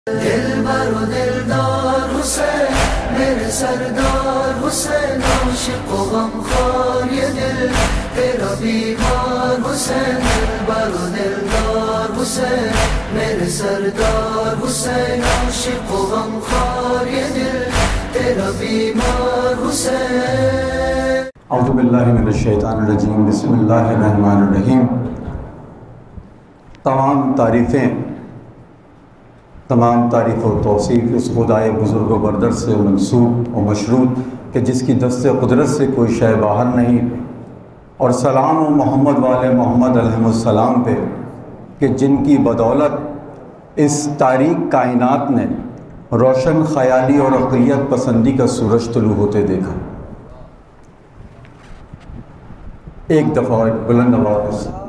دلبر و دلدار حسین میرے سردار حسین، عاشق و غمخوار یہ دل تیرا بیمار حسین، دلبر و دلدار حسین میرے سردار حسین، عاشق و غمخوار یہ دل تیرا بیمار حسین۔ اعوذ باللہ من الشیطان الرجیم، بسم اللہ الرحمن الرحیم۔ تمام تعریف و توصیف اس خدائے بزرگ و بردر سے منسوب و مشروط کہ جس کی دست قدرت سے کوئی شے باہر نہیں، اور سلام و محمد والے محمد علیہ السلام پہ کہ جن کی بدولت اس تاریک کائنات نے روشن خیالی اور عقلیت پسندی کا سورج طلوع ہوتے دیکھا۔ ایک دفعہ بلند آواز سے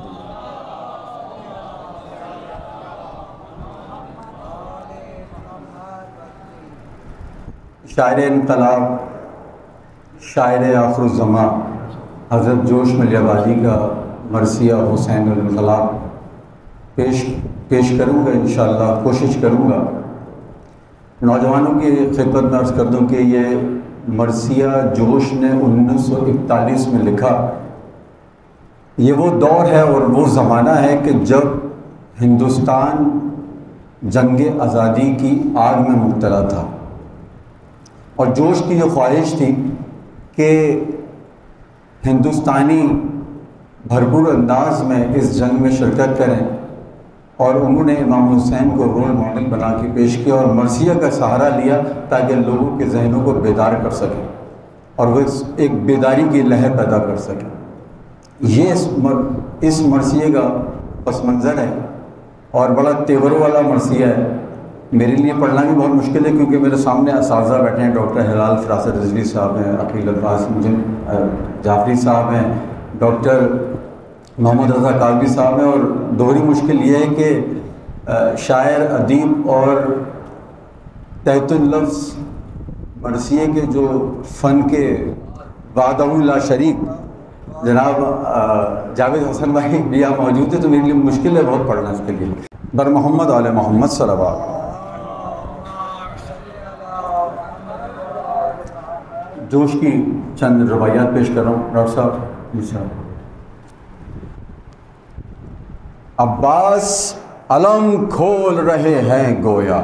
شاعر انقلاب، شاعر آخر الزمان حضرت جوش ملیح آبادی کا مرثیہ حسین الانقلاب پیش کروں گا انشاءاللہ، کوشش کروں گا۔ نوجوانوں کی خدمت میں عرض کر دوں کہ یہ مرثیہ جوش نے 1941 میں لکھا۔ یہ وہ دور ہے اور وہ زمانہ ہے کہ جب ہندوستان جنگ آزادی کی آگ میں مبتلا تھا، اور جوش کی یہ خواہش تھی کہ ہندوستانی بھرپور انداز میں اس جنگ میں شرکت کریں، اور انہوں نے امام حسین کو رول ماڈل بنا کے پیش کیا اور مرثیہ کا سہارا لیا تاکہ لوگوں کے ذہنوں کو بیدار کر سکیں اور وہ ایک بیداری کی لہر پیدا کر سکیں۔ یہ اس مرثیے کا پس منظر ہے اور بڑا تیور والا مرثیہ ہے۔ میرے لیے پڑھنا بھی بہت مشکل ہے کیونکہ میرے سامنے اساتذہ بیٹھے ہیں، ڈاکٹر ہلال فراست رضوی صاحب ہیں، عقیل عباس جعفری صاحب ہیں، ڈاکٹر محمد رضا کاظمی صاحب ہیں، اور دوہری مشکل یہ ہے کہ شاعر، ادیب اور تحت اللفظ مرثیے کے جو فن کے وحدہ لا شریک جناب جاوید حسن بھائی بھی آپ موجود ہیں، تو میرے لیے مشکل ہے بہت پڑھنا اس کے لیے۔ بر محمد آل محمد صلوات۔ جوش کی چند روایات پیش کر رہا ہوں ڈاکٹر صاحب۔ عباس علم کھول رہے ہیں گویا،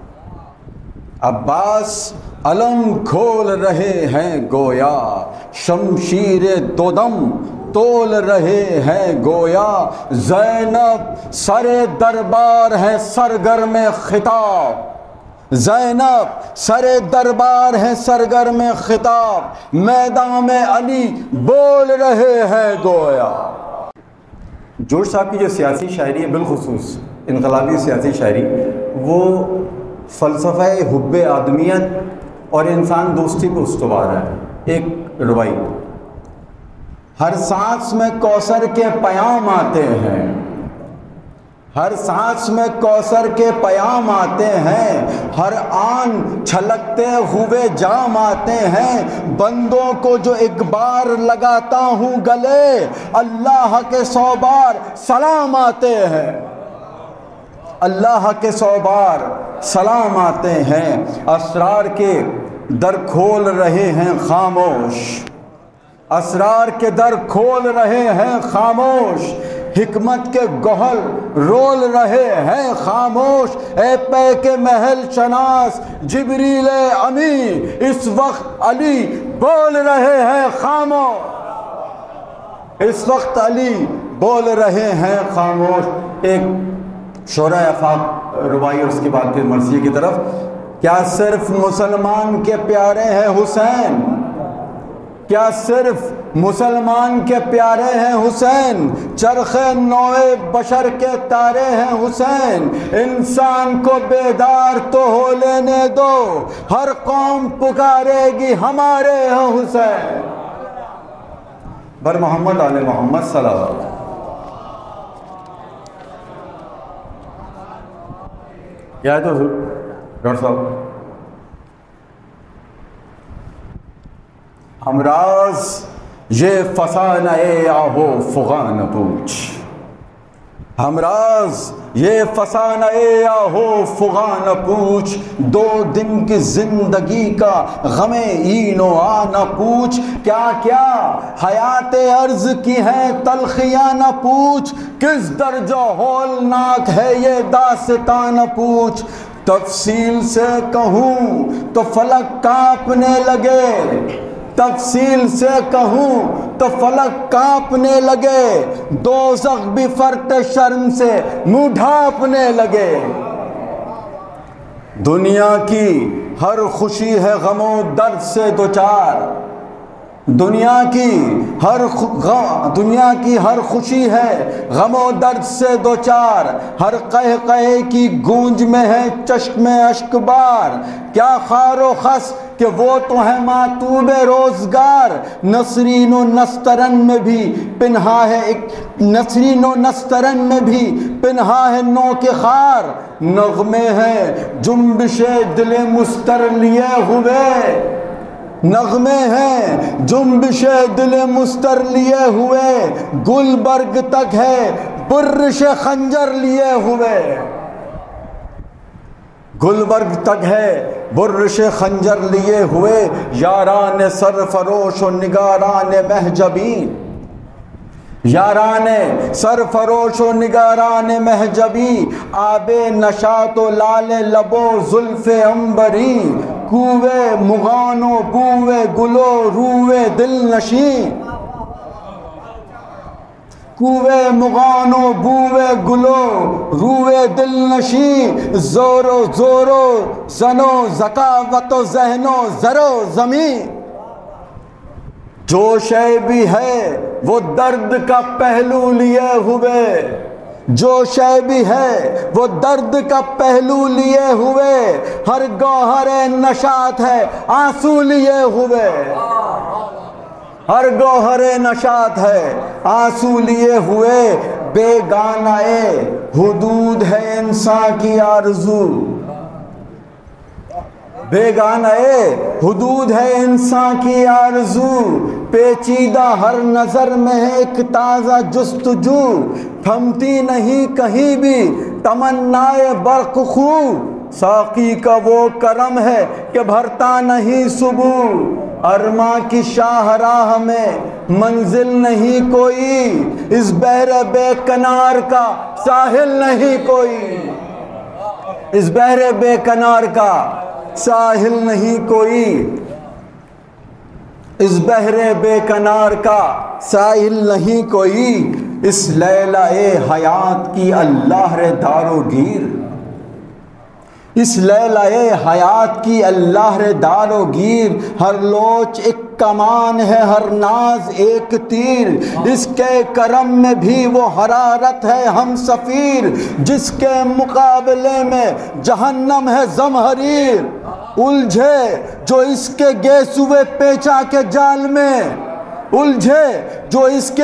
عباس علم کھول رہے ہیں گویا، شمشیر دو دم تول رہے ہیں گویا، زینب سر دربار ہے سرگرم خطاب، زینب سر دربار ہے سرگرم خطاب، میدان میں علی بول رہے ہیں گویا۔ جوش صاحب کی جو سیاسی شاعری ہے، بالخصوص انقلابی سیاسی شاعری، وہ فلسفہ حب آدمیت اور انسان دوستی کو استوار ہے۔ ایک روائی: ہر سانس میں کوثر کے پیام آتے ہیں، ہر سانس میں کوثر کے پیام آتے ہیں، ہر آن چھلکتے ہوئے جام آتے ہیں، بندوں کو جو ایک بار لگاتا ہوں گلے، اللہ کے 100 بار سلام آتے ہیں، اللہ کے 100 بار سلام آتے ہیں، اسرار کے در کھول رہے ہیں خاموش، اسرار کے در کھول رہے ہیں خاموش، حکمت کے گوہر رول رہے ہیں خاموش، اے پے کے محل شناس جبریل امی، اس وقت علی بول رہے ہیں خاموش، اس وقت علی بول رہے ہیں خاموش۔ ایک شعراء آفاق رباعی اور اس کے بعد پھر مرثیے کی طرف: کیا صرف مسلمان کے پیارے ہیں حسین، کیا صرف مسلمان کے پیارے ہیں حسین، چرخ نوع بشر کے تارے ہیں حسین، انسان کو بیدار تو ہو لینے دو، ہر قوم پکارے گی ہمارے ہیں حسین۔ بر محمد آل محمد صلی اللہ علیہ وسلم۔ کیا ہے تو ڈاکٹر صاحب؟ ہمراز یہ فسانہ آہو فغان پوچھ، ہمراز یہ فسانہ یا ہو فغان پوچھ، 2 دن کی زندگی کا غم این و آنا پوچھ، کیا کیا حیات عرض کی ہے تلخیاں نہ پوچھ، کس درجہ ہولناک ہے یہ داستان پوچھ، تفصیل سے کہوں تو فلک کانپنے لگے، تفصیل سے کہوں تو فلک کانپنے لگے، دوزخ بھی فرط شرم سے منہ ڈھانپنے لگے، دنیا کی ہر خوشی ہے غم و درد سے دوچار، دنیا کی ہر خوشی ہے غم و درد سے دوچار، ہر قہقہے کی گونج میں ہے چشم اشک بار، کیا خار و خس کہ وہ تو ہے ماتوب روزگار، نسرین و نسترن میں بھی پنہا ہے نسرین و نسترن میں بھی پنہا ہے نو کے خار، نغمے ہیں جنبش دل مستر لیے ہوئے، نغمے ہیں جنبش دل مستر لیے ہوئے، گلبرگ تک ہے برش خنجر لیے ہوئے، گلبرگ تک ہے برش خنجر لیے ہوئے، یاران سرفروش و نگاران محجبین، یاران سرفروش و نگاران محجبی، آب نشاط و لال لب و زلف عنبری، کوے مغان و بوے گلو روے دل نشین، کوے مغان و بوے گلو روے دل نشین، زورو زنو ذکاوت و ذہن و زرو زمین، جو شے بھی ہے وہ درد کا پہلو لیے ہوئے، جو شے بھی ہے وہ درد کا پہلو لیے ہوئے، ہر گوہر نشاط ہے آنسو لیے ہوئے، ہر گوہر نشاط ہے آنسو لیے ہوئے، بیگانہ حدود ہے انسان کی آرزو، بیگانہ حدود ہے انسان کی آرزو، پیچیدہ ہر نظر میں ہے ایک تازہ جستجو، تھمتی نہیں کہیں بھی تمنائے برق خو، ساقی کا وہ کرم ہے کہ بھرتا نہیں صبح، ارماں کی شاہراہ میں منزل نہیں کوئی، اس بحر بے کنار کا ساحل نہیں کوئی، اس بحر بے کنار کا ساحل نہیں کوئی، اس بحر بے کنار کا ساحل نہیں کوئی، اس لیلہ حیات کی اللہ رے دار و گیر، اس لیلہ حیات کی اللہ رے دار و گیر، ہر لوچ ایک کمان ہے ہر ناز ایک تیر، اس کے کرم میں بھی وہ حرارت ہے ہم سفیر، جس کے مقابلے میں جہنم ہے زمہریر، الجھے جو اس کے گیسوئے پیچا کے جال میں، الجھے جو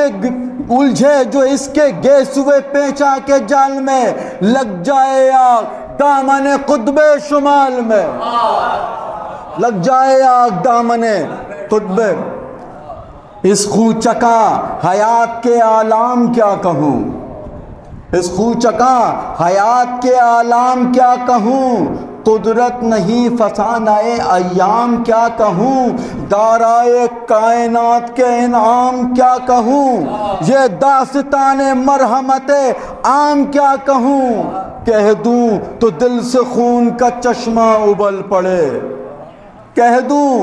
اس کے گیسوئے پیچا کے جال میں، لگ جائے آگ دامن قطب شمال میں، لگ جائے آگ دامن قطب، اس خوچکا حیات کے عالم کیا کہوں، اس خوچکا حیات کے عالم کیا کہوں، قدرت نہیں فسانہ ایام کیا کہوں، دارائے کائنات کے انعام کیا کہوں، یہ داستان مرحمت عام کیا کہوں، کہہ دوں تو دل سے خون کا چشمہ ابل پڑے، کہہ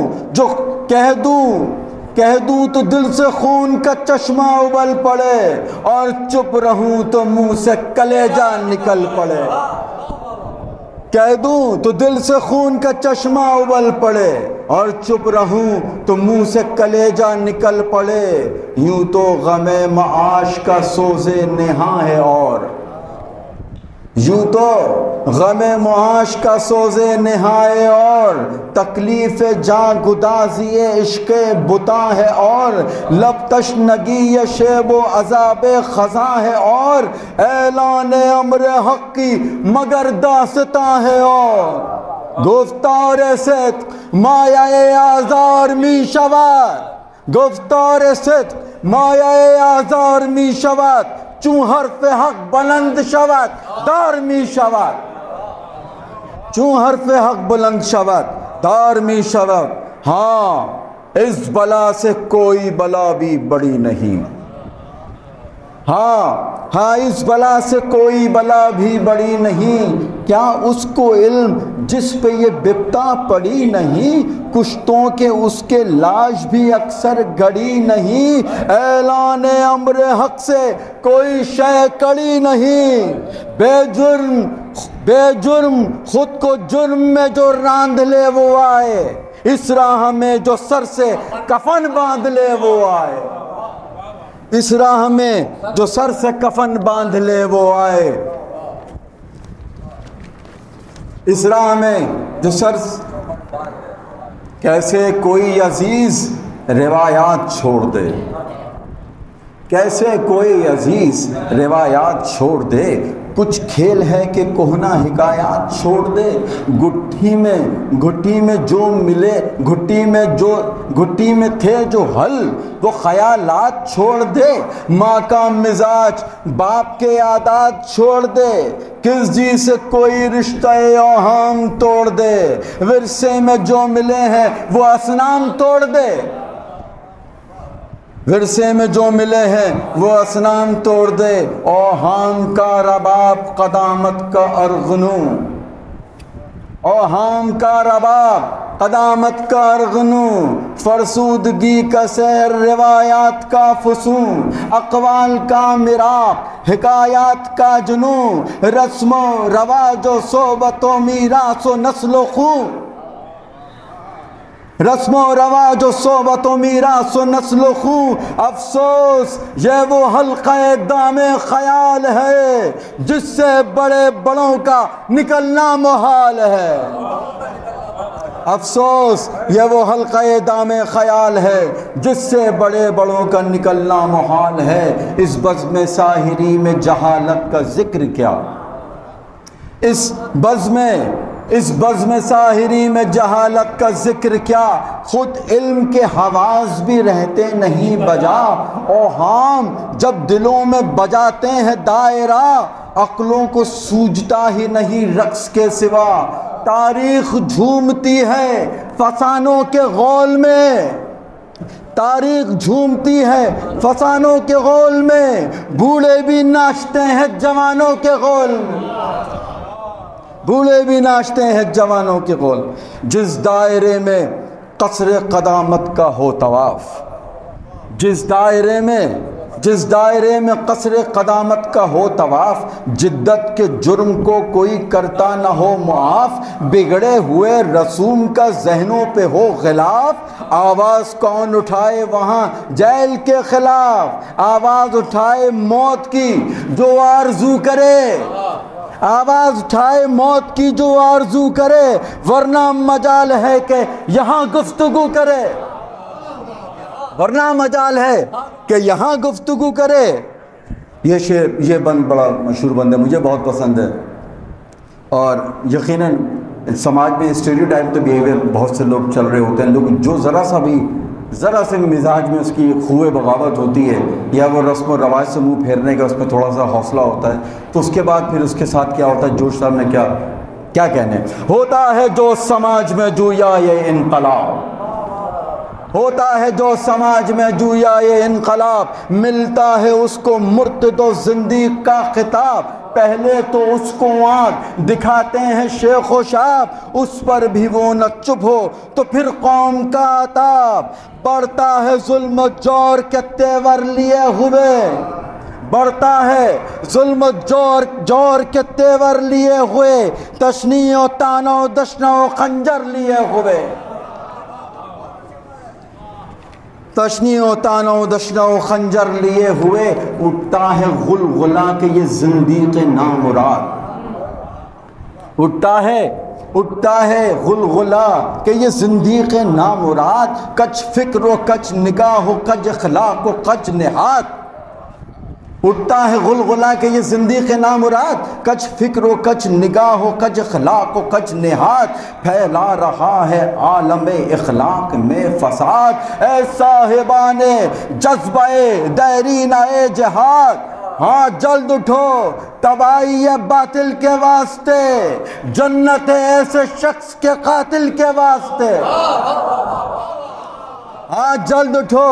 دوں تو دل سے خون کا چشمہ ابل پڑے، اور چپ رہوں تو منہ سے کلیجہ نکل پڑے، کہہ دوں تو دل سے خون کا چشمہ ابل پڑے، اور چپ رہوں تو منہ سے کلیجہ نکل پڑے، یوں تو غم معاش کا سوز نہاں ہے، اور یوں تو غم معاش کا سوز نہائے، اور تکلیف جاں گدازی عشق بتا ہے، اور لب تشنگی شیب و عذاب خزاں ہے، اور اعلان امر حق کی مگر داستاں ہے، اور گفتار ست مایہ آزار می شود، گفتار ست مایہ آزار می شود، چون حرف حق بلند شود دار می شود، چون حرف حق بلند شود دار می شود. ہاں اس بلا سے کوئی بلا بھی بڑی نہیں، ہاں اس بلا سے کوئی بلا بھی بڑی نہیں. کیا اس کو علم جس پہ یہ بپتا پڑی نہیں، کشتوں کے اس کے لاش بھی اکثر گڑی نہیں. اعلان امر حق سے کوئی شے کڑی نہیں، بے جرم خود کو جرم میں جو راندھ لے وہ آئے، اس راہ میں جو سر سے کفن باندھ لے وہ آئے، اس راہ میں جو سر سے کفن باندھ لے وہ آئے، اس راہ میں جو سر. کیسے کوئی عزیز روایات چھوڑ دے، کیسے کوئی عزیز روایات چھوڑ دے، کچھ کھیل ہے کہ کہنا حکایات چھوڑ دے. گھٹی میں جو ملے، گھٹی میں تھے جو حل وہ خیالات چھوڑ دے. ماں کا مزاج باپ کے عادات چھوڑ دے، کس جی سے کوئی رشتہ اوہام توڑ دے. ورثے میں جو ملے ہیں وہ اصنام توڑ دے، ورثے میں جو ملے ہیں وہ اصنام توڑ دے. اوہام کا رباب قدامت کا ارغنو، اوہام کا رباب قدامت کا ارغنو. فرسودگی کا سیر روایات کا فسون، اقوال کا مراق حکایات کا جنون. رسم و رواج و صحبت و میراث و نسل و خون، رسم و رواج و صحبت و میراث و نسل و خون. افسوس یہ وہ حلقہ دام خیال ہے جس سے بڑے بڑوں کا نکلنا محال ہے. افسوس یہ وہ حلقہ دام خیال ہے جس سے بڑے بڑوں کا نکلنا محال ہے. اس بزم ساحری میں جہالت کا ذکر کیا، اس بزم ساحری میں جہالت کا ذکر کیا. خود علم کے حواس بھی رہتے نہیں بجا، اوہام جب دلوں میں بجاتے ہیں دائرہ، عقلوں کو سوجتا ہی نہیں رقص کے سوا. تاریخ جھومتی ہے فسانوں کے غول میں، تاریخ جھومتی ہے فسانوں کے غول میں. بوڑھے بھی ناچتے ہیں جوانوں کے غول میں، بوڑھے بھی ناچتے ہیں جوانوں کے غول. جس دائرے میں قصر قدامت کا ہو طواف، جس دائرے میں قصر قدامت کا ہو طواف، جدت کے جرم کو کوئی کرتا نہ ہو معاف. بگڑے ہوئے رسوم کا ذہنوں پہ ہو غلاف، آواز کون اٹھائے وہاں جیل کے خلاف. آواز اٹھائے موت کی جو آرزو کرے، آواز اٹھائے موت کی جو آرزو کرے، ورنہ مجال ہے کہ یہاں گفتگو کرے، ورنہ مجال ہے کہ یہاں گفتگو کرے. یہ شعر، یہ بند بڑا مشہور بند ہے، مجھے بہت پسند ہے. اور یقیناً سماج میں اسٹیریوٹائپ تو بیہیویئر بہت سے لوگ چل رہے ہوتے ہیں، لوگ جو ذرا سے بھی مزاج میں اس کی خوے بغاوت ہوتی ہے یا وہ رسم و رواج سے منہ پھیرنے کا اس میں تھوڑا سا حوصلہ ہوتا ہے، تو اس کے بعد پھر اس کے ساتھ کیا ہوتا ہے. جوش صاحب نے کیا کہنے، ہوتا ہے جو سماج میں جویا یہ انقلاب، ہوتا ہے جو سماج میں جویا یہ انقلاب، ملتا ہے اس کو مرتد و زندیق کا خطاب. پہلے تو اس کو آنکھ دکھاتے ہیں شیخ و شاب، اس پر بھی وہ نہ چپ ہو تو پھر قوم کا عتاب. بڑھتا ہے ظلم و جور کے تیور لیے ہوئے، بڑھتا ہے ظلم و جور کے تیور لیے ہوئے، تشنیع و تانا و دشنا و خنجر لیے ہوئے، تشنیع و تانا و دشنا و خنجر لیے ہوئے. اٹھتا ہے غلغلہ کہ یہ زندیق نامراد، اٹھتا ہے غلغلہ کہ یہ زندیق نامراد. کچھ فکر و کچ نگاہ و کچ اخلاق و کچ نہاد، اٹھتا ہے غلغلہ کہ یہ زندیق نامراد. کچھ فکر و کچ نگاہ و کچ اخلاق و کچ نہاد، پھیلا رہا ہے عالم اخلاق میں فساد. اے صاحبان جذبہ دیرینہ جہاد، ہاں جلد اٹھو، تباہی ہے باطل کے واسطے، جنت ہے ایسے شخص کے قاتل کے واسطے۔ ہاں جلد اٹھو،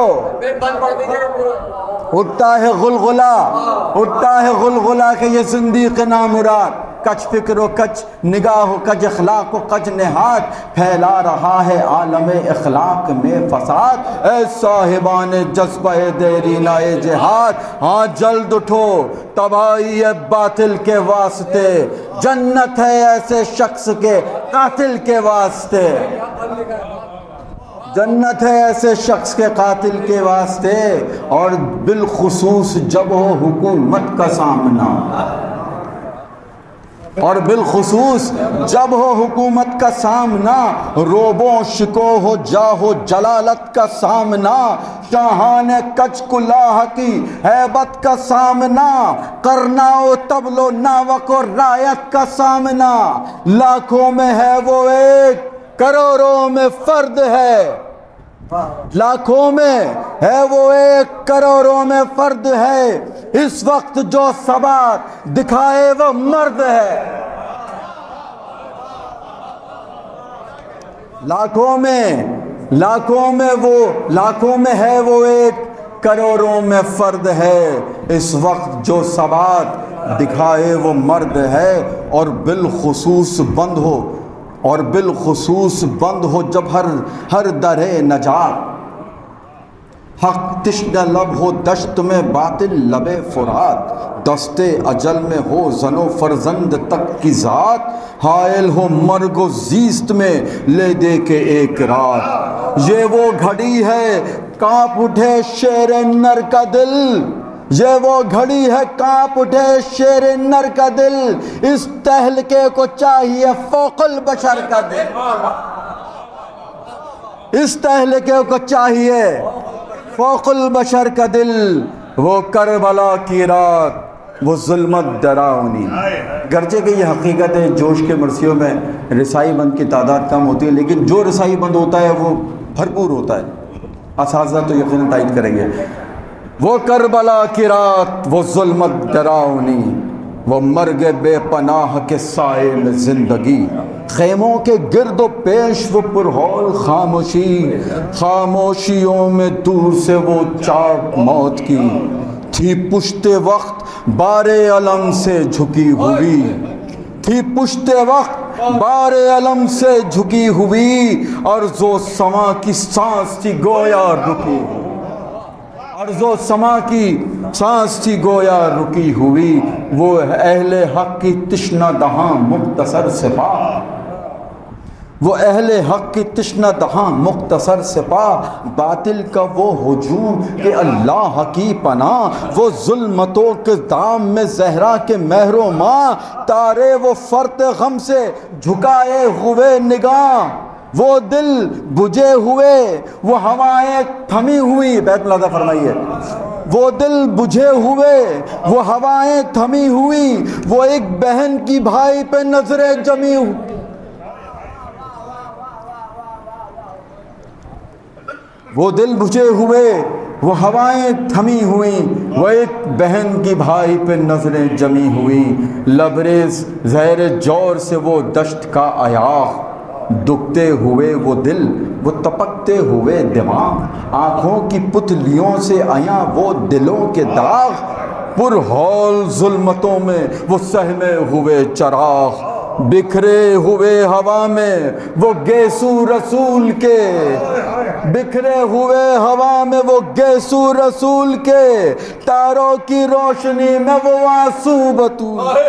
اٹھتا ہے غلغلہ، اٹھتا ہے غلغلہ کہ یہ زندیق نامراد کچھ فکر و کچ نگاہ و کچ اخلاق و کچ نہاد پھیلا رہا ہے عالم اخلاق میں فساد۔ اے صاحبان جذبہ دیرینہ جہاد، ہاں جلد اٹھو، تباہی ہے باطل کے واسطے، جنت ہے ایسے شخص کے قاتل کے واسطے، جنت ہے ایسے شخص کے قاتل کے واسطے۔ اور بالخصوص جب ہو حکومت کا سامنا، اور بالخصوص جب ہو حکومت کا سامنا، روبوں شکو ہو جاہو جلالت کا سامنا، شاہان کچ کلاه کی ہیبت کا سامنا، کرنا و طبل و ناوک و رایت کا سامنا، لاکھوں میں ہے وہ ایک، کروڑوں میں فرد ہے، لاکھوں میں ہے وہ ایک، کروڑوں میں فرد ہے، اس وقت جو ثبات دکھائے وہ مرد ہے۔ لاکھوں میں ہے وہ ایک، کروڑوں میں فرد ہے، اس وقت جو ثبات دکھائے وہ مرد ہے۔ اور بالخصوص بند ہو جب ہر در نجات، حق تشنہ لب ہو دشت میں باطل لب فرات، دست اجل میں ہو زن و فرزند تک کی ذات، حائل ہو مرگ و زیست میں لے دے کے ایک رات، یہ وہ گھڑی ہے کانپ اٹھے شیر نر کا دل، یہ وہ گھڑی ہے کانپ اٹھے شیر نر کا دل، اس تہلکے کو چاہیے فوق البشر کا دل، اس تہلکے کو چاہیے فوق البشر کا دل، وہ کربلا کی رات وہ ظلمت ڈراؤنی۔ گرچہ کہ یہ حقیقت ہے، جوش کے مرثیوں میں رسائی بند کی تعداد کم ہوتی ہے، لیکن جو رسائی بند ہوتا ہے وہ بھرپور ہوتا ہے، اساتذہ تو یقیناً تائید کریں گے۔ وہ کربلا کی رات وہ ظلمت ڈراؤنی، وہ مرگ بے پناہ کے سائے میں زندگی، خیموں کے گرد و پیش وہ پرہول خاموشی، خاموشیوں میں دور سے وہ چاک موت کی، تھی پشت وقت بار علم سے جھکی ہوئی، تھی پشت وقت بار علم سے جھکی ہوئی، عرض و سما کی سانس تھی گویا رکی، عرض و سما کی سانس تھی گویا رکی ہوئی، وہ اہل حق کی تشنہ دہاں مختصر سپاہ، وہ اہل حق کی تشنہ دہاں مختصر سپاہ، باطل کا وہ ہجوم کہ اللہ کی پناہ، وہ ظلمتوں کے دام میں زہرا کے مہر و ماں، تارے وہ فرط غم سے جھکائے ہوئے نگاہ، وہ دل بجھے ہوئے وہ ہوائیں تھمی ہوئی، بیت ملاحظہ فرمائیے، وہ دل بجھے ہوئے وہ ہوائیں تھمی ہوئی، وہ ایک بہن کی بھائی پہ نظریں جمی ہوئی، وہ دل بجھے ہوئے وہ ہوائیں تھمی ہوئیں، وہ ایک بہن کی بھائی پہ نظریں جمی ہوئیں، لبریز زہر جور سے وہ دشت کا ایاغ، دکھتے ہوئے وہ دل وہ تپکتے ہوئے دماغ، آنکھوں کی پتلیوں سے آیا وہ دلوں کے داغ، پرہول ظلمتوں میں وہ سہمے ہوئے چراغ، بکھرے ہوئے ہوا میں وہ گیسو رسول کے، بکھرے ہوئے ہوا میں وہ گیسو رسول کے، تاروں کی روشنی میں وہ آنسو بطول،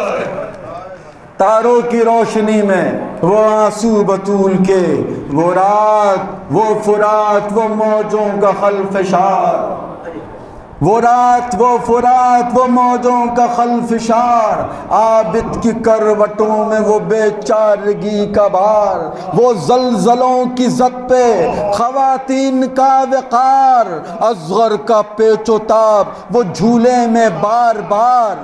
تاروں کی روشنی میں وہ آنسو بطول کے، وہ رات وہ فرات وہ موجوں کا خلفشار، وہ رات وہ فرات وہ موجوں کا خلفشار، عابد کی کروٹوں میں وہ بے چارگی کا بار، وہ زلزلوں کی زد پہ خواتین کا وقار، اصغر کا پیچ و تاب وہ جھولے میں بار بار،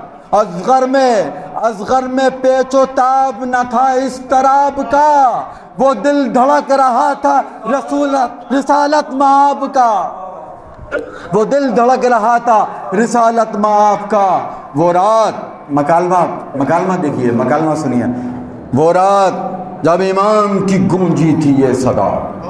اصغر میں پیچ و تاب نہ تھا اضطراب کا، وہ دل دھڑک رہا تھا رسالت مآب کا، وہ دل دھڑک رہا تھا رسالت میں آپ کا. وہ رات مکالمہ دیکھیے، مکالمہ سنیے. وہ رات جب امام کی گونجی تھی یہ صدا،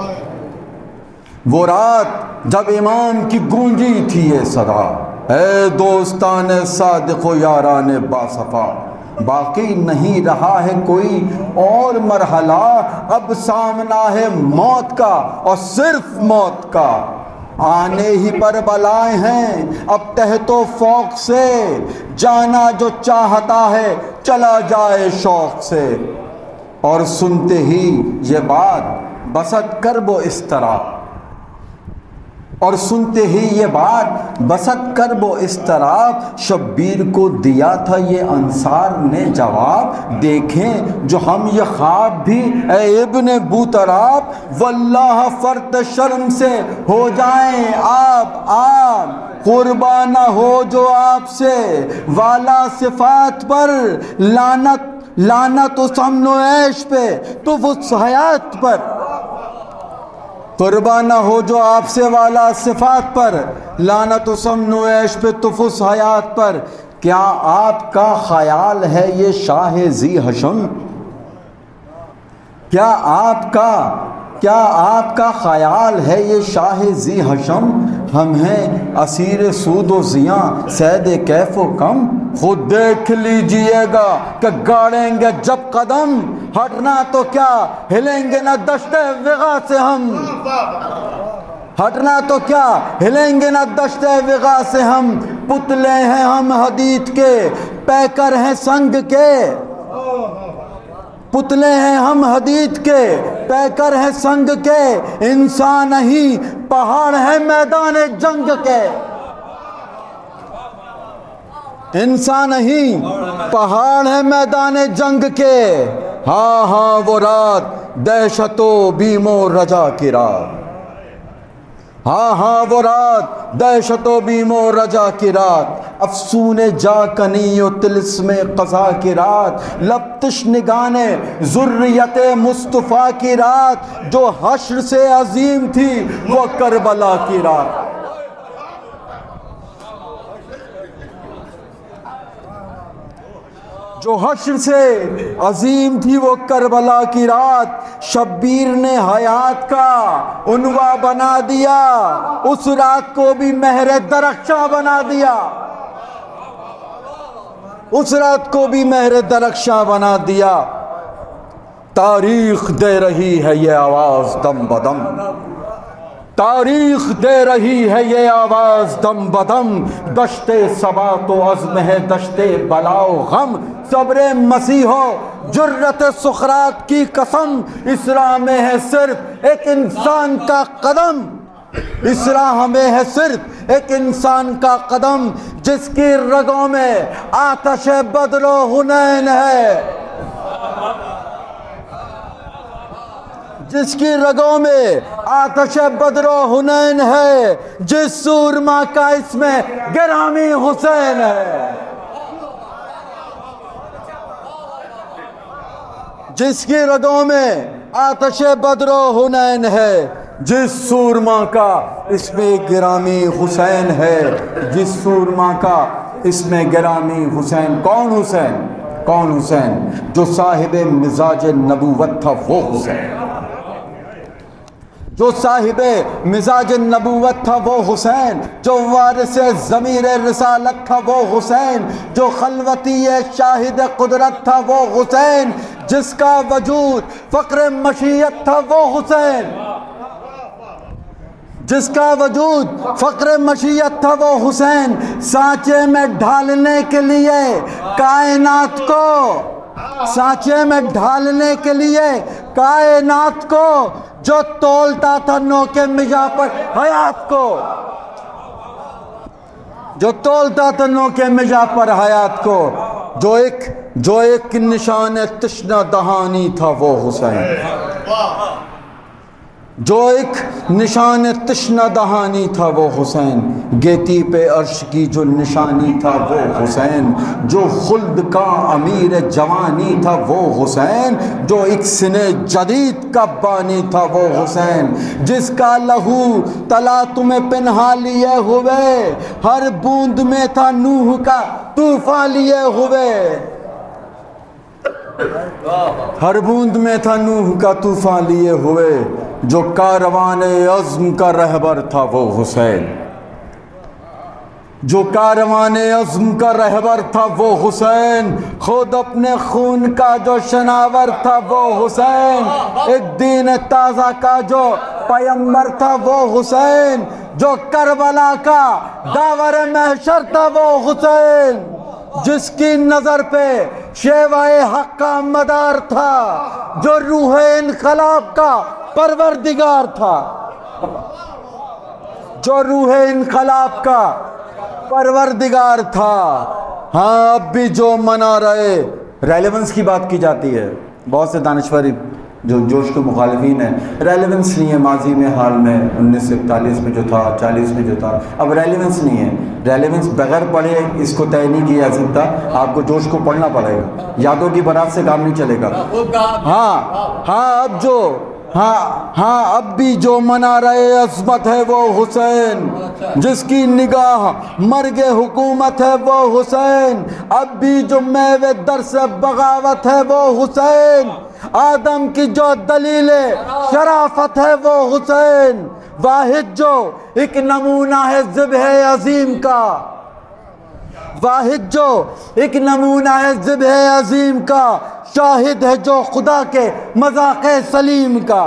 وہ رات جب امام کی گونجی تھی یہ صدا. اے دوستان صادق و یاران باصفا، باقی نہیں رہا ہے کوئی اور مرحلہ، اب سامنا ہے موت کا اور صرف موت کا. آنے ہی پر بلائیں ہیں اب تحت و فوق سے، جانا جو چاہتا ہے چلا جائے شوق سے. اور سنتے ہی یہ بات بسط کرب و اضطراب، اور سنتے ہی یہ بات بسط کرب و اضطراب، شبیر کو دیا تھا یہ انصار نے جواب. دیکھیں جو ہم یہ خواب بھی اے ابن بوتراب، واللہ فرد شرم سے ہو جائیں آپ قربان نہ ہو جو آپ سے والا صفات پر. لعنت اس امن و عیش پہ تو اس حیات پر، قربان نہ ہو جو آپ سے والا صفات پر، لعنت و سمن و عیش پہ تفس حیات پر. کیا آپ کا خیال ہے یہ شاہ ذی حشم؟ کیا آپ کا خیال ہے یہ شاہ ذی حشم؟ ہم ہیں اسیر سود و زیاں سید کیف و کم. خود دیکھ لیجئے گا کہ گاڑیں گے جب قدم، ہٹنا تو کیا ہلیں گے نہ دشت وغا سے ہم. ہٹنا تو کیا ہلیں گے نہ دشت وغا سے ہم. پتلے ہیں ہم حدید کے پیکر ہیں سنگ کے، پتلے ہیں ہم حدید کے پیکر ہیں سنگ کے. انسان ہی پہاڑ ہے میدان جنگ کے، انسان ہی پہاڑ ہے میدان جنگ کے. ہاں وہ رات دہشت و بیم و رجا کی رات، ہاں وہ رات دہشت و بیم و رجا کی رات. افسون جا کنی و طلسم قضا کی رات، لب تشنگان ذریت مصطفیٰ کی رات. جو حشر سے عظیم تھی وہ کربلا کی رات، جو حشر سے عظیم تھی وہ کربلا کی رات. شبیر نے حیات کا عنوان بنا دیا، اس رات کو بھی مہر درخشاں بنا دیا، اس رات کو بھی مہر درخشاں بنا دیا. تاریخ دے رہی ہے یہ آواز دم بدم، تاریخ دے رہی ہے یہ آواز دم بدم. دشت صبا تو عزم ہے دشت بلا و غم، صبر مسیح و جرت سقراط کی قسم. اس راہ میں ہے صرف ایک انسان کا قدم، اس راہ میں ہے صرف ایک انسان کا قدم. جس کی رگوں میں آتش بدر و حنین ہے، جس کی رگوں میں آتش بدر و حنین ہے، جس سورما کا اس میں گرامی حسین ہے، جس کی رگوں میں آتش بدر و حنین ہے، جس سورما کا اس میں گرامی حسین ہے، جس سورما کا اس میں گرامی حسین. کون حسین؟ کون حسین؟ جو صاحب مزاج نبوت تھا وہ حسین، جو صاحب مزاج نبوت تھا وہ حسین، جو وارث ضمیر رسالت تھا وہ حسین، جو خلوتی شاہد قدرت تھا وہ حسین، جس کا وجود فقر مشیت تھا وہ حسین، جس کا وجود فقر مشیت تھا وہ حسین. سانچے میں ڈھالنے کے لیے کائنات کو، سانچے میں ڈھالنے کے لیے کائنات کو، جو تولتا تھا نوکے مجا پر حیات کو، جو تولتا تھا نوکے مجا پر حیات کو. جو ایک نشان تشنہ دہانی تھا وہ حسین، جو ایک نشان تشنہ دہانی تھا وہ حسین، گیتی پہ عرش کی جو نشانی تھا وہ حسین، جو خلد کا امیر جوانی تھا وہ حسین، جو ایک سنے جدید کا بانی تھا وہ حسین، جس کا لہو تلا تمہیں پنہا لیے ہوئے، ہر بوند میں تھا نوح کا طوفان لیے ہوئے، ہر بوند میں تھا نوح کا طوفان لیے ہوئے، جو کاروان عزم کا رہبر تھا وہ حسین، جو کاروان عزم کا رہبر تھا وہ حسین، خود اپنے خون کا جو شناور تھا وہ حسین، ایک دین تازہ کا جو پیمبر تھا وہ حسین، جو کربلا کا داور محشر تھا وہ حسین، جس کی نظر پہ شیوائے حق کا مدار تھا، جو روح انقلاب کا پروردگار تھا، جو روح انقلاب کا پروردگار تھا۔ ہاں اب بھی جو منا رہے، ریلیونس کی بات کی جاتی ہے، بہت سے دانشور جو جوش کے مخالفین ہیں، ریلیونس نہیں ہے ماضی میں، حال میں 1941 میں جو تھا، 40 میں جو تھا، اب ریلیونس نہیں ہے۔ ریلیونس بغیر پڑھے اس کو طے نہیں کیا سکتا، آپ کو جوش کو پڑھنا پڑے گا، یادوں کی برات سے کام نہیں چلے گا۔ اب بھی جو منارہ عظمت ہے وہ حسین، جس کی نگاہ مرگ حکومت ہے وہ حسین، اب بھی جو میوے در سے بغاوت ہے وہ حسین، آدم کی جو دلیل شرافت ہے وہ حسین، واحد جو ایک نمونہ ہے ذبح عظیم کا، واحد جو ایک نمونہ ہے ذبح عظیم کا، شاہد ہے جو خدا کے مذاق سلیم کا،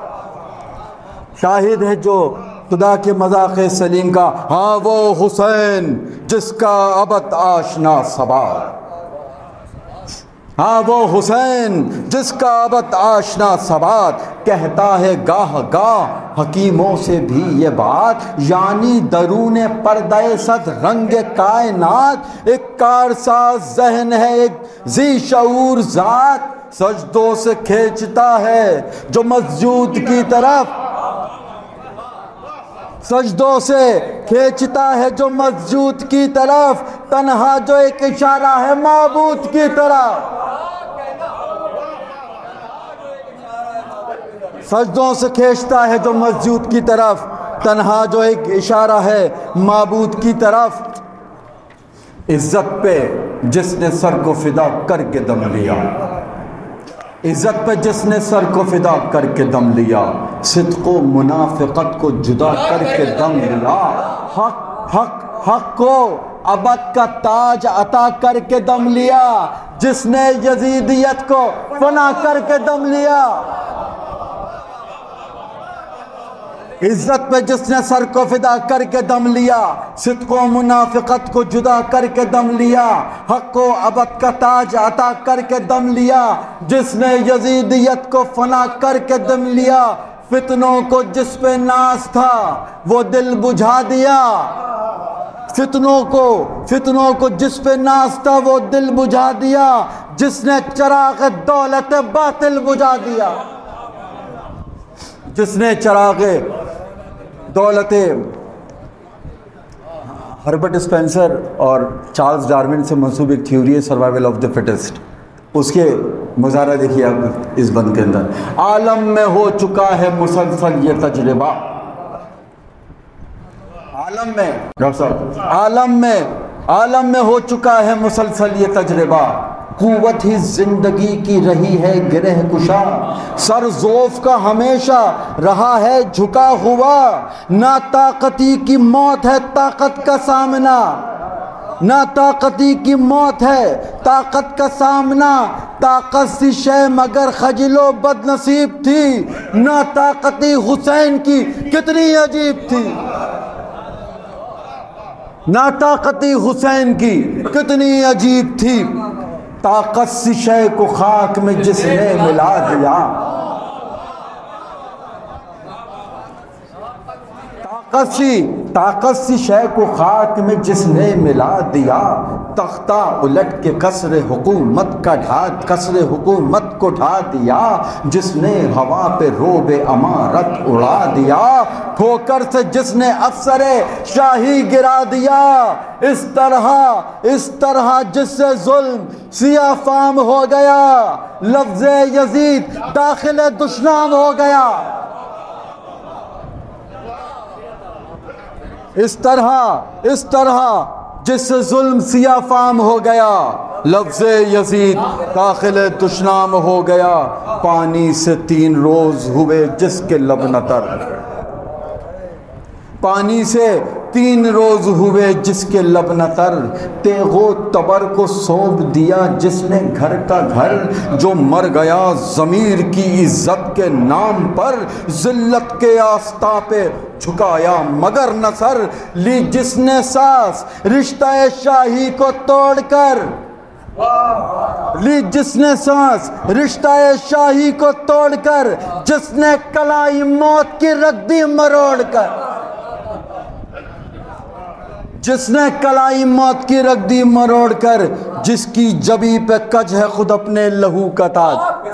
شاہد ہے جو خدا کے مذاق سلیم کا۔ ہاں وہ حسین جس کا ابد آشنا ثبات، ہاں وہ حسین جس کا ابد آشنا ثبات، کہتا ہے گاہ گاہ حکیموں سے بھی یہ بات، یعنی درون پردہ صد رنگ کائنات، ایک کارساز ذہن ہے ایک ذی شعور ذات، سجدوں سے کھینچتا ہے جو مسجود کی طرف، سجدوں سے کھینچتا ہے جو مسجود کی طرف، تنہا جو ایک اشارہ ہے معبود کی طرف، سجدوں سے کھینچتا ہے جو مسجود کی طرف، تنہا جو ایک اشارہ ہے معبود کی طرف، عزت پہ جس نے سر کو فدا کر کے دم لیا، عزت پہ جس نے سر کو فدا کر کے دم لیا، صدق و منافقت کو جدا کر کے دم لیا، حق کو ابد کا تاج عطا کر کے دم لیا، جس نے یزیدیت کو فنا کر کے دم لیا، عزت پہ جس نے سر کو فدا کر کے دم لیا، صدق و منافقت کو جدا کر کے دم لیا، حق کو ابد کا تاج عطا کر کے دم لیا، جس نے یزیدیت کو فنا کر کے دم لیا، فتنوں کو جس پہ ناز تھا وہ دل بجھا دیا، فتنوں کو جس پہ ناز تھا وہ دل بجھا دیا، جس نے چراغ دولت باطل بجھا دیا، جس نے چراغ دولت، ہربرٹ اسپینسر اور چارلز ڈارون سے منسوب ایک تھیوری ہے سروائیول آف دا فٹسٹ، اس کے مظاہرہ دیکھیے آپ اس بند کے اندر، عالم میں ہو چکا ہے مسلسل یہ تجربہ، عالم میں ڈاکٹر صاحب عالم میں ہو چکا ہے مسلسل یہ تجربہ، قوت ہی زندگی کی رہی ہے گرہ کشا، سر ذوف کا ہمیشہ رہا ہے جھکا ہوا، نا طاقتی کی موت ہے طاقت کا سامنا، نا طاقتی کی موت ہے طاقت کا سامنا، طاقت سی شے مگر خجل و بد نصیب تھی، نا طاقتی حسین کی کتنی عجیب تھی، نا طاقتی حسین کی کتنی عجیب تھی، طاقت سی شے کو خاک میں جس نے ملا دیا، طاقت سی شے کو خاک میں جس نے ملا دیا، تختہ الٹ کے قصر حکومت کو ڈھا دیا، جس نے ہوا پہ روب امارت اڑا دیا، ٹھوکر سے جس نے افسر شاہی گرا دیا، اس طرح جس سے ظلم سیاہ فام ہو گیا، لفظ یزید داخل دشنام ہو گیا۔ اس طرح جس سے ظلم سیاہ فام ہو گیا، لفظ یزید داخل دشنام ہو گیا، پانی سے 3 روز ہوئے جس کے لب نتر، پانی سے 3 روز ہوئے جس کے لب نتر، تیغ و تبر کو سونپ دیا جس نے گھر کا گھر، جو مر گیا ضمیر کی عزت کے نام پر، ذلت کے آستاں پہ جھکایا مگر نہ سر، لی جس نے سانس رشتہ شاہی کو توڑ کر، جس نے سانس رشتہ شاہی کو توڑ کر، جس نے کلائی موت کی رکھ دی مروڑ کر، جس نے کلائی موت کی رکھ دی مروڑ کر، جس کی جبی پہ کج ہے خود اپنے لہو کا تاج،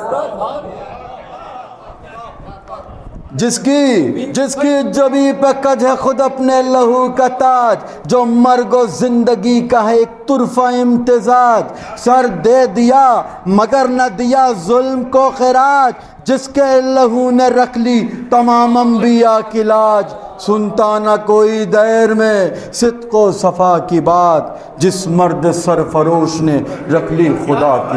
جس کی جبی پہ کج ہے خود اپنے لہو کا تاج، جو مرگ و زندگی کا ہے ایک طرفہ امتزاج، سر دے دیا مگر نہ دیا ظلم کو خراج، جس کے لہو نے رکھ لی تمام انبیاء کی لاج، سنتا نہ کوئی دیر میں صدق و صفا کی بات، جس مرد سرفروش نے رکھ لی خدا کی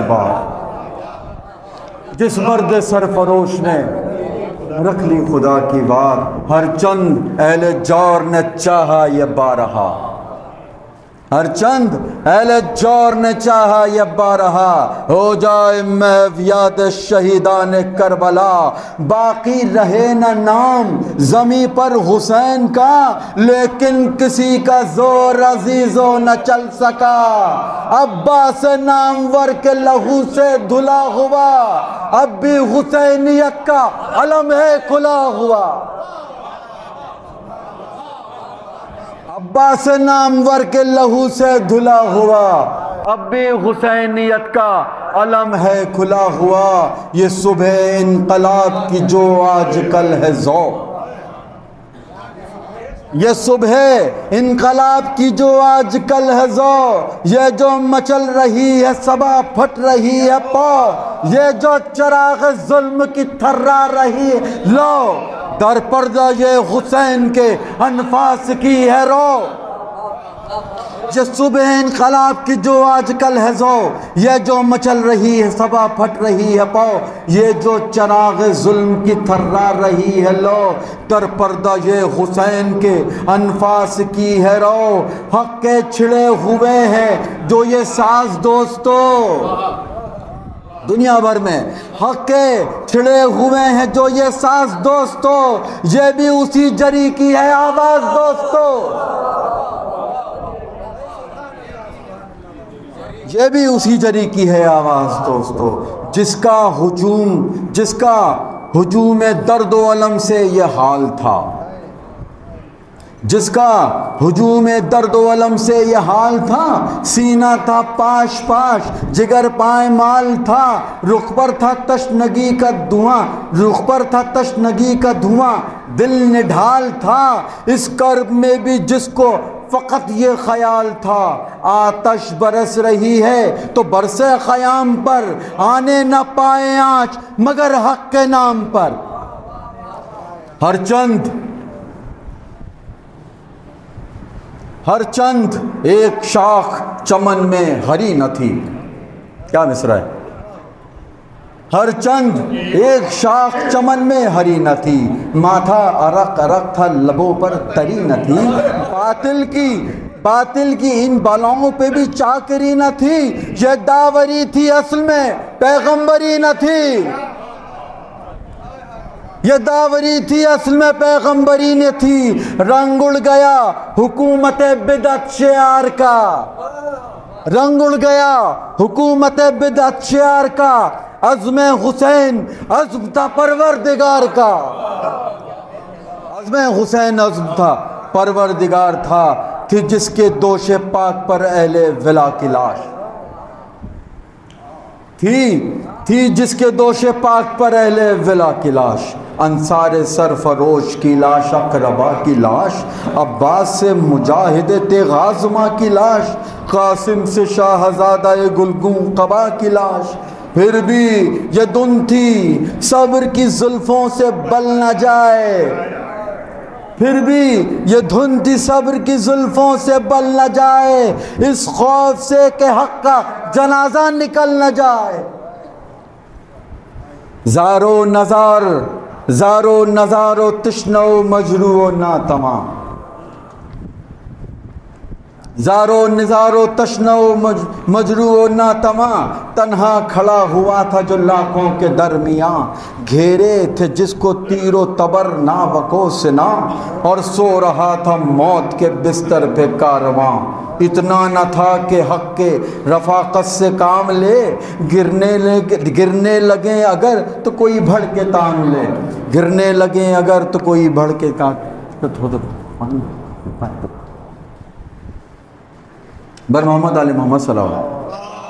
بات، جس مرد سرفروش نے رکھ لی خدا کی بات، ہر چند اہل جور نے چاہا یہ بارہا، ہر چند اہل جور نے چاہا یہ بارہا، ہو جائے محو یاد شہیدان کربلا، باقی رہے نہ نام زمیں پر حسین کا، لیکن کسی کا زور عزیزوں نہ چل سکا، عباس نامور کے لہو سے دھلا ہوا، اب بھی حسینیت کا علم ہے کھلا ہوا، عباس نامور کے لہو سے دھلا ہوا، اب بھی حسینیت کا علم ہے کھلا ہوا، یہ صبح انقلاب کی جو آج کل ہے ذوق، یہ صبح انقلاب کی جو آج کل ہے ذوق، یہ جو مچل رہی ہے صبا پھٹ رہی ہے پو، یہ جو چراغ ظلم کی تھرا رہی لو، در پردہ یہ حسین کے انفاس کی ہے رو، یہ صبح انقلاب کی جو آج کل ہے ذو، یہ جو مچل رہی ہے صبا پھٹ رہی ہے پو، یہ جو چراغ ظلم کی تھرا رہی ہے لو، در پردہ یہ حسین کے انفاس کی ہے رو، حق کے چھڑے ہوئے ہیں جو یہ ساز دوستو، دنیا بھر میں حق کے چھڑے ہوئے ہیں جو یہ ساز دوستو، یہ بھی اسی جری کی ہے آواز دوستو، یہ بھی اسی جری کی ہے آواز دوستو، جس کا ہجوم درد و علم سے یہ حال تھا، جس کا ہجوم درد و علم سے یہ حال تھا، سینہ تھا پاش پاش جگر پائمال تھا، رخ پر تھا تشنگی کا دھواں، دل نڈھال تھا، اس کرب میں بھی جس کو فقط یہ خیال تھا، آتش برس رہی ہے تو برسے خیام پر، آنے نہ پائے آنچ مگر حق کے نام پر، ہر چند ایک شاخ چمن میں ہری نہ تھی، کیا مصرع ہے، ہر چند ایک شاخ چمن میں ہری نہ تھی، ماتھا عرق عرق تھا لبوں پر تری نہ تھی، باطل کی ان بالاؤں پہ بھی چاکری نہ تھی، یہ داوری تھی اصل میں پیغمبری نہ تھی، یہ داوری تھی اصل میں پیغمبری نے تھی، رنگ اڑ گیا حکومت بدعت شعار کا، رنگ اڑ گیا حکومت بدعت شعار کا، عزم حسین عزم تھا پروردگار کا، عزم حسین عزم تھا، پروردگار تھا کہ جس کے دوش پاک پر اہل ولا کی لاش تھی جس کے دوش پاک پر اہل ولا کی لاش، انصار سرفروش کی لاش، اقربا کی لاش، عباس سے مجاہد تیغازما کی لاش، قاسم سے شاہزادہ گلگون قبا کی لاش، پھر بھی یہ دن تھی صبر کی زلفوں سے بل نہ جائے، پھر بھی یہ دھن تھی صبر کی زلفوں سے بل نہ جائے، اس خوف سے کہ حق کا جنازہ نکل نہ جائے، زارو نظارو تشنو مجروع ناتمام، زارو نظارو تشنو مجروع ناتمام، تنہا کھڑا ہوا تھا جو لاکھوں کے درمیان، گھیرے تھے جس کو تیر و تبر نہ وقو سنا، اور سو رہا تھا موت کے بستر پہ کارواں، اتنا نہ تھا کہ حق کے رفاقت سے کام لے، گرنے لگیں اگر تو کوئی بڑھ کے تان لے، گرنے لگیں اگر تو کوئی بڑھ کے بر محمد علی محمد صلی اللہ علیہ وسلم۔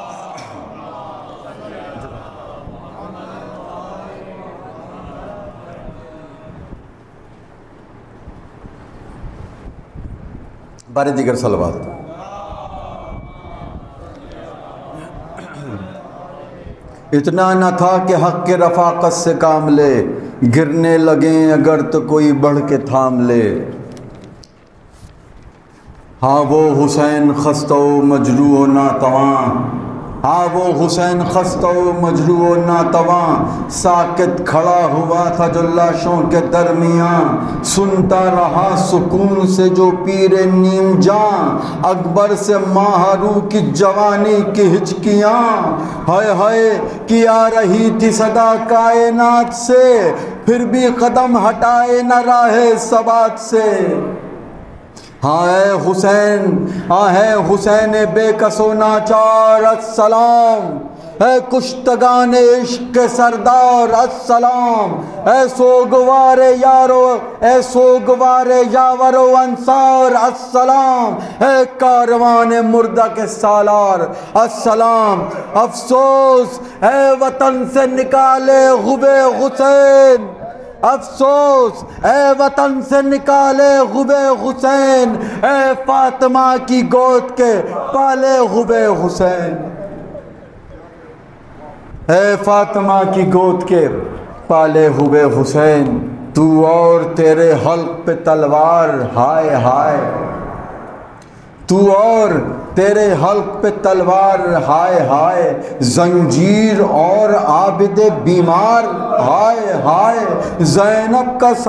بارے دیگر صلوات۔ اتنا نہ تھا کہ حق کے رفاقت سے کام لے، گرنے لگیں اگر تو کوئی بڑھ کے تھام لے، ہاں وہ حسین خستہ و مجروع و ناتواں، ہاں وہ حسین خستہ و مجروع و ناتواں، ساکت کھڑا ہوا تھا جو لاشوں کے درمیان، سنتا رہا سکون سے جو پیر نیم جان، اکبر سے ماہرو کی جوانی کی ہچکیاں، ہائے ہائے کیا رہی تھی صدا کائنات سے، پھر بھی قدم ہٹائے نہ راہ ثبات سے، ہاں اے حسین بے کس و ناچار السلام، اے کشتگان عشق کے سردار السلام، اے سوگوار یاور و انصار السلام، اے کاروان مردہ کے سالار السلام، افسوس اے وطن سے نکالے غبے حسین، افسوس اے وطن سے نکالے غبے حسین، اے فاطمہ کی گود کے پالے غبے حسین، اے فاطمہ کی گود کے پالے غبے حسین، تو اور تیرے حلق پہ تلوار ہائے ہائے، تو اور تیرے حلق پہ تلوار ہائے ہائے، زنجیر اور عابد بیمار ہائے ہائے، زینب کا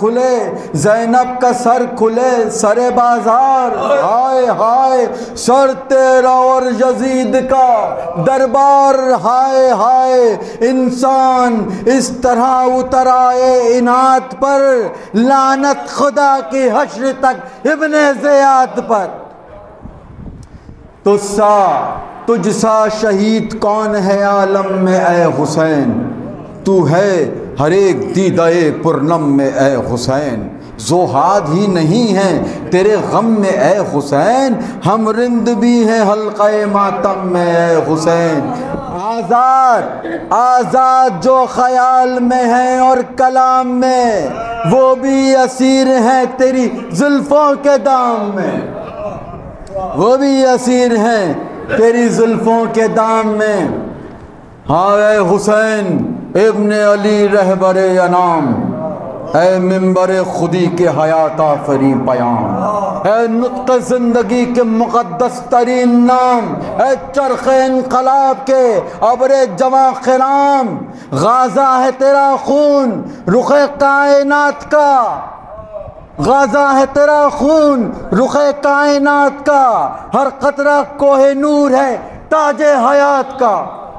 سر کھلے سر بازار ہائے ہائے، سر تیرا اور یزید کا دربار ہائے ہائے، انسان اس طرح اتر آئے انات پر، لعنت خدا کی حشر تک ابن زیاد پر، تجھ سا شہید کون ہے عالم میں اے حسین، تو ہے ہر ایک دیدہ پرنم میں اے حسین، زہاد ہی نہیں ہیں تیرے غم میں اے حسین، ہم رند بھی ہیں حلقہ ماتم میں اے حسین، آزاد جو خیال میں ہیں اور کلام میں، وہ بھی اسیر ہیں تیری زلفوں کے دام میں، وہ بھی اسیر ہیں تیری زلفوں کے دام میں، ہاں اے حسین ابن علی رہبر انام، اے منبر خودی کے حیات آفری پیام، اے نطق زندگی کے مقدس ترین نام، اے چرخ انقلاب کے ابر جواں خرام، غازہ ہے تیرا خون رخ کائنات کا، غازہ ہے تیرا خون رخ کائنات کا، ہر قطرہ کوہ نور ہے تاج حیات کا،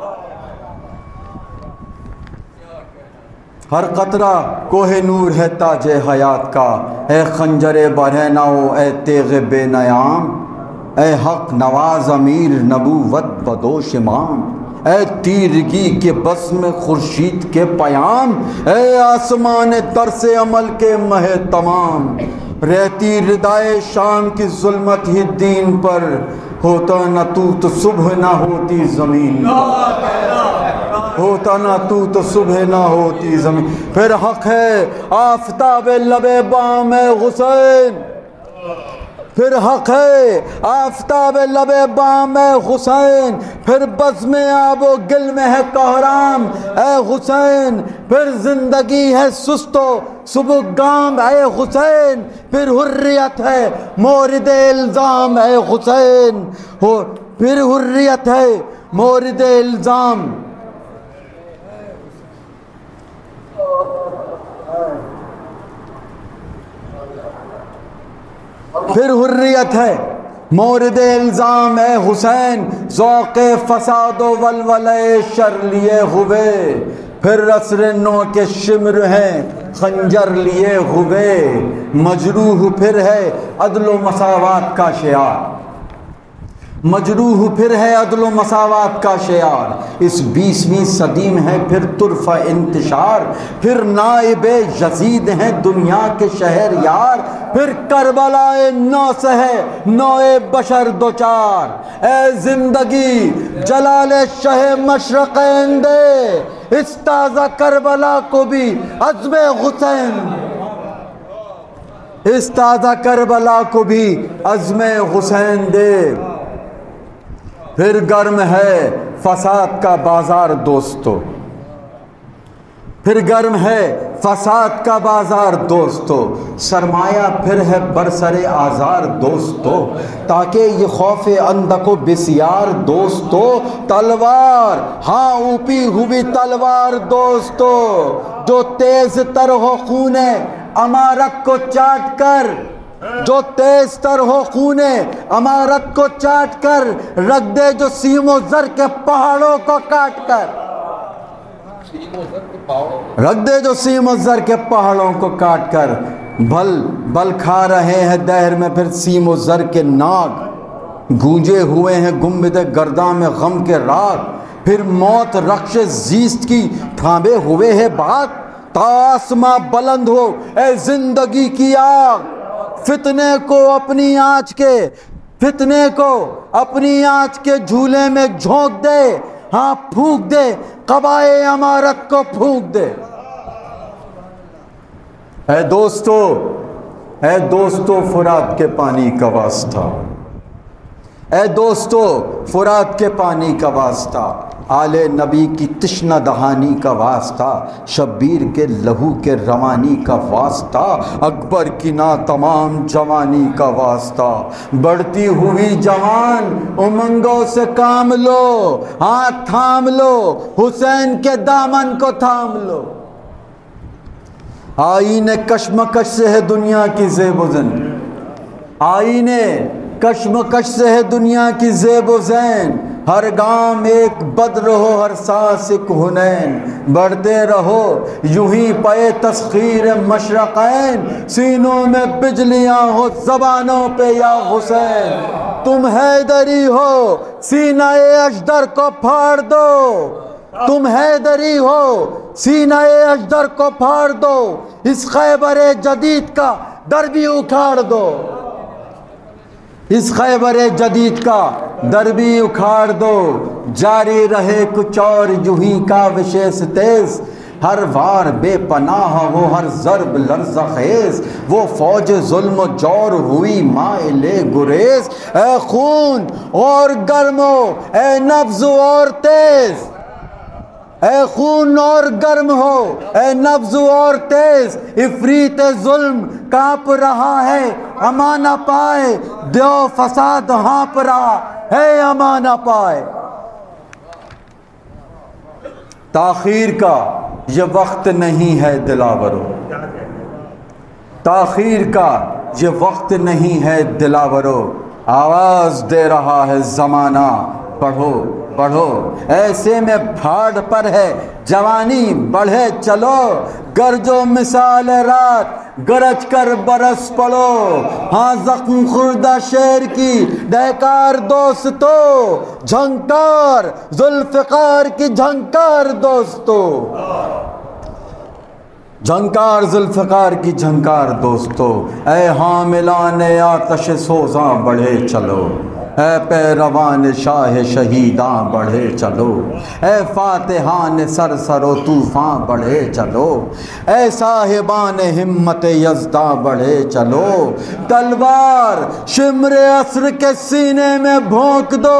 ہر قطرہ کوہ نور ہے تاج حیات کا، اے خنجر برہناؤ اے تیغ بے نیام، اے حق نواز امیر نبوت بدوش امام، اے تیرگی کے بزم خورشید کے پیام، اے آسمان درس عمل کے مہ تمام، رہتی ردائے شام کی ظلمت ہی دین پر، ہوتا نہ تو صبح نہ ہوتی زمین پر، ہوتا نہ تو صبح نہ ہوتی زمین۔ پھر حق ہے آفتاب لب بام حسین، پھر حق ہے آفتاب لب بام حسین، پھر بزم آب و گل میں ہے کہرام اے حسین، پھر زندگی ہے سست و صبح گام اے حسین، پھر حریت ہے مورد الزام اے حسین، پھر حریت ہے مورد الزام، پھر حریت ہے مورد الزام اے حسین، ذوق فساد و ولولے شر لیے ہوئے، پھر عصر نو کے شمر ہیں خنجر لیے ہوئے، مجروح پھر ہے عدل و مساوات کا شعار، مجروح پھر ہے عدل و مساوات کا شعار، اس 20ویں صدی میں ہے پھر طرف انتشار، پھر نائب یزید ہیں دنیا کے شہر یار، پھر کربلائے نو سے ہے نوع بشر دوچار، اے زندگی جلال شہ مشرقین دے، اس تازہ کربلا کو بھی عزم حسین، اس تازہ کربلا کو بھی عزم حسین دے، پھر گرم ہے فساد کا بازار دوستو، پھر گرم ہے فساد کا بازار دوستو، سرمایہ پھر ہے برسر آزار دوستو، تاکہ یہ خوف اندک و بسیار دوستو، تلوار ہاں اوپی ہوئی تلوار دوستو، جو تیز تر ہو خون امارت کو چاٹ کر، جو تیز تر ہو خون امارت کو چاٹ کر، رکھ دے جو سیم و زر کے پہاڑوں کو کاٹ کر، رکھ دے جو سیم و زر کے پہاڑوں کو کاٹ کر، بل کھا رہے ہیں دہر میں پھر سیم و زر کے ناگ، گونجے ہوئے ہیں گنبد گرداں میں غم کے راگ، پھر موت رخش زیست کی تھامے ہوئے ہے بات، تا آسماں بلند ہو اے زندگی کی آگ، فتنے کو اپنی آنچ کے، فتنے کو اپنی آنچ کے جھولے میں جھونک دے، ہاں پھونک دے قبائے امارت کو پھونک دے۔ اے دوستو فرات کے پانی کا واسطہ، اے دوستو فرات کے پانی کا واسطہ، آل نبی کی تشنہ دہانی کا واسطہ، شبیر کے لہو کے روانی کا واسطہ، اکبر کی ناتمام جوانی کا واسطہ، بڑھتی ہوئی جوان امنگوں سے کام لو، ہاتھ تھام لو، حسین کے دامن کو تھام لو، آئین کشمکش سے ہے دنیا کی زیب و زین، آئین کشمکش سے ہے دنیا کی زیب و زین، ہر گام ایک بدر ہو ہر سانس ایک حنین، بڑھتے رہو یوں ہی پے تسخیر مشرقین، سینوں میں بجلیاں ہو زبانوں پہ یا حسین، تم حیدری ہو سینہ اشدر کو پھاڑ دو، تم حیدری ہو سینہ اشدر کو پھاڑ دو، اس خیبر جدید کا در بھی اکھاڑ دو، اس خیبر جدید کا در بھی اکھاڑ دو، جاری رہے کچھ اور یوں ہی کاوش تیز، ہر وار بے پناہ ہو ہر ضرب لرزہ خیز، وہ فوج ظلم و جور ہوئی مائل گریز، اے خون اور گرم ہو اے نبض اور تیز، اے خون اور گرم ہو اے نبض اور تیز، افریت ظلم کانپ رہا ہے امان نہ پائے، دیو فساد ہانپ رہا ہے امان نہ پائے، تاخیر کا یہ وقت نہیں ہے دلاورو، تاخیر کا یہ وقت نہیں ہے دلاورو، آواز دے رہا ہے زمانہ بڑھو بڑھو، ایسے میں بھاڑ پر ہے جوانی، بڑھے چلو، گرجو مثال رات گرج کر برس پڑو، ہاں زخم خوردہ شیر کی ڈیکار دوستو، جھنکار ذوالفقار کی جھنکار دوستو، جھنکار ذوالفقار کی جھنکار دوستو، اے حاملان آتش سوزاں بڑھے چلو، اے پیروان شاہ شہیداں بڑھے چلو، اے فاتحان سرسر و طوفاں بڑھے چلو، اے صاحبان ہمت یزداں بڑھے چلو، تلوار شمر عصر کے سینے میں بھونک دو،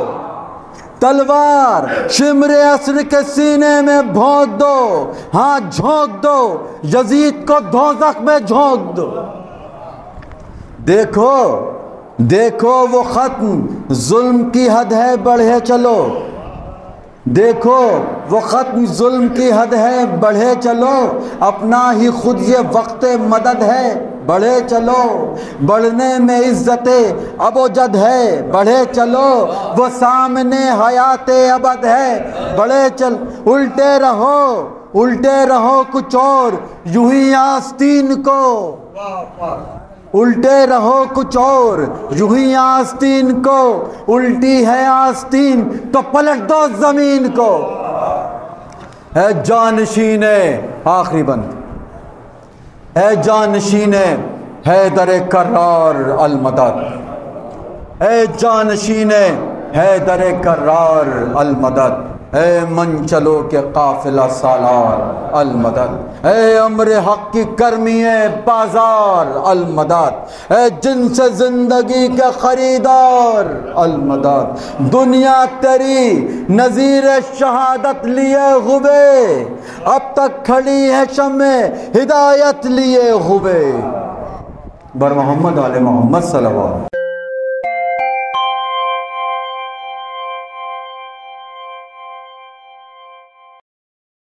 تلوار شمر عصر کے سینے میں بھونک دو، ہاں جھونک دو، یزید کو دوزخ میں جھونک دو۔ دیکھو دیکھو وہ ختم ظلم کی حد ہے، بڑھے چلو، دیکھو وہ ختم ظلم کی حد ہے، بڑھے چلو، اپنا ہی خود یہ وقت مدد ہے، بڑھے چلو، بڑھنے میں عزت ابوجد ہے، بڑھے چلو، وہ سامنے حیات ابد ہے، بڑھے چل، الٹے رہو کچھ اور یوں ہی آستین کو، الٹے رہو کچھ اور یوں ہی آستین کو، الٹی ہے آستین تو پلٹ دو زمین کو، اے جانشین آخری بند، اے جانشین حیدر کرار المدد، اے جانشین حیدر کرار المدد، اے منچلو کے قافلہ سالار المدد، اے امر حق کی کرمی بازار المدد، اے جن سے زندگی کے خریدار المدد، دنیا تیری نظیر شہادت لیے ہوئے، اب تک کھڑی ہے شمع ہدایت لیے ہوئے، بر محمد آل محمد صلی اللہ علیہ وسلم۔